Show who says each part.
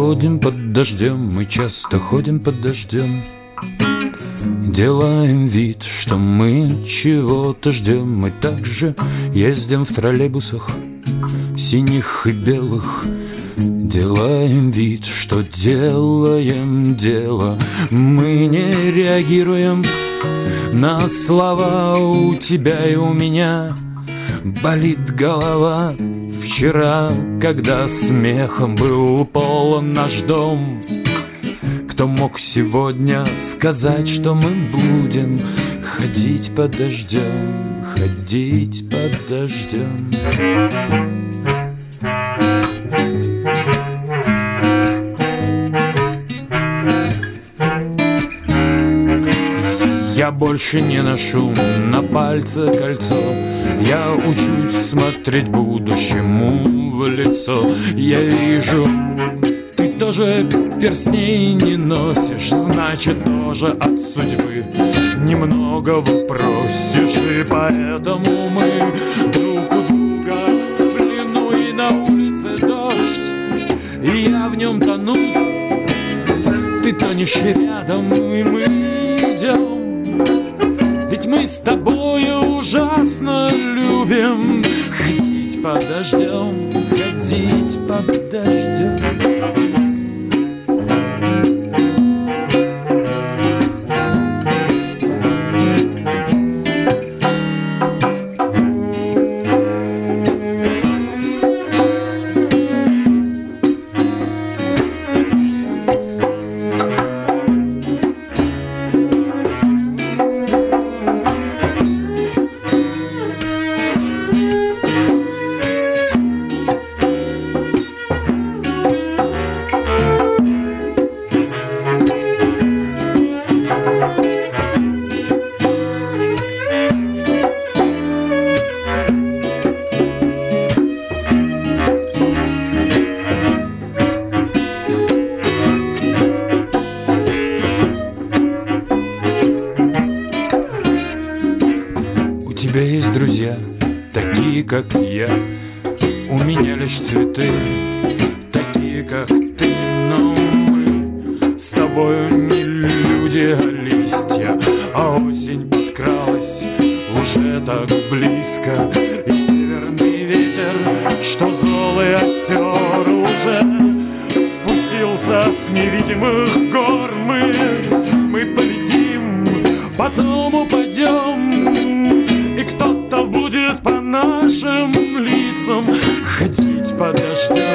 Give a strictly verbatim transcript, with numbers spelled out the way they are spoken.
Speaker 1: ходим под дождем, мы часто ходим под дождем. Делаем вид, что мы чего-то ждем. Мы также ездим в троллейбусах синих и белых. Делаем вид, что делаем дело. Мы не реагируем на слова. У тебя и у меня болит голова. Вчера, когда смехом был полон наш дом, кто мог сегодня сказать, что мы будем ходить под дождем, ходить под дождем? Я больше не ношу на пальце кольцо. Я учусь смотреть будущему в лицо. Я вижу, ты тоже перстней не носишь, значит, тоже от судьбы немного просишь. И поэтому мы друг у друга в плену, и на улице дождь, и я в нем тону. Ты тонешь рядом, и мы идем. Ведь мы с тобой ужасно любим ходить под дождем, ходить под дождем. У тебя есть друзья, такие, как я. У меня лишь цветы, такие, как ты. Но мы с тобою не люди, а листья. А осень подкралась уже так близко. И северный ветер, что золы остер, уже спустился с невидимых гор. Мы, мы полетим, потом упадем, и кто-то будет по нашим лицам ходить под дождем.